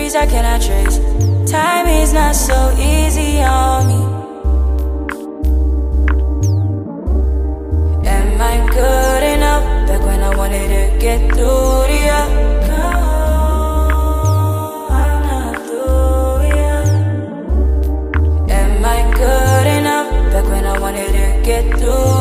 memories I cannot trace. Time is not so easy on me. Am I good enough? Back when I wanted to get through to you. No, I'm not through yet. Am I good enough? Back when I wanted to get through.